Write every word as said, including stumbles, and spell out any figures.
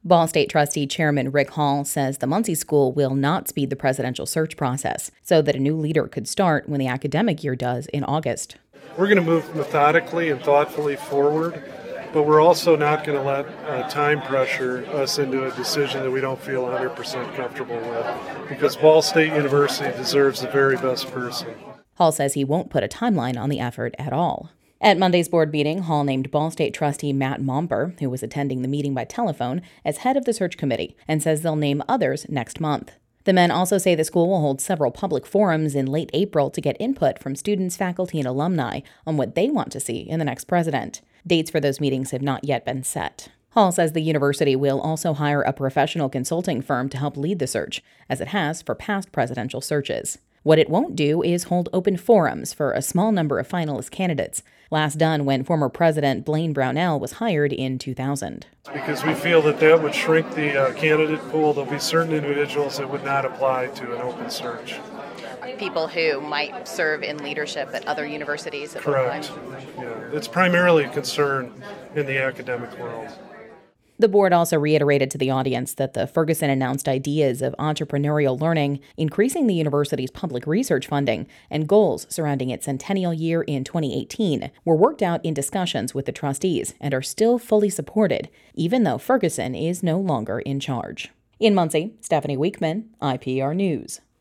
Ball State Trustee Chairman Rick Hall says the Muncie School will not speed the presidential search process so that a new leader could start when the academic year does in August. We're going to move methodically and thoughtfully forward, but we're also not going to let uh, time pressure us into a decision that we don't feel one hundred percent comfortable with, because Ball State University deserves the very best person. Hall says he won't put a timeline on the effort at all. At Monday's board meeting, Hall named Ball State trustee Matt Momper, who was attending the meeting by telephone, as head of the search committee, and says they'll name others next month. The men also say the school will hold several public forums in late April to get input from students, faculty, and alumni on what they want to see in the next president. Dates for those meetings have not yet been set. Hall says the university will also hire a professional consulting firm to help lead the search, as it has for past presidential searches. What it won't do is hold open forums for a small number of finalist candidates, last done when former President Blaine Brownell was hired in two thousand. Because we feel that that would shrink the uh, candidate pool. There'll be certain individuals that would not apply to an open search. People who might serve in leadership at other universities. At Correct. Yeah. It's primarily a concern in the academic world. The board also reiterated to the audience that the Ferguson announced ideas of entrepreneurial learning, increasing the university's public research funding, and goals surrounding its centennial year in twenty eighteen were worked out in discussions with the trustees and are still fully supported, even though Ferguson is no longer in charge. In Muncie, Stephanie Weekman, I P R News.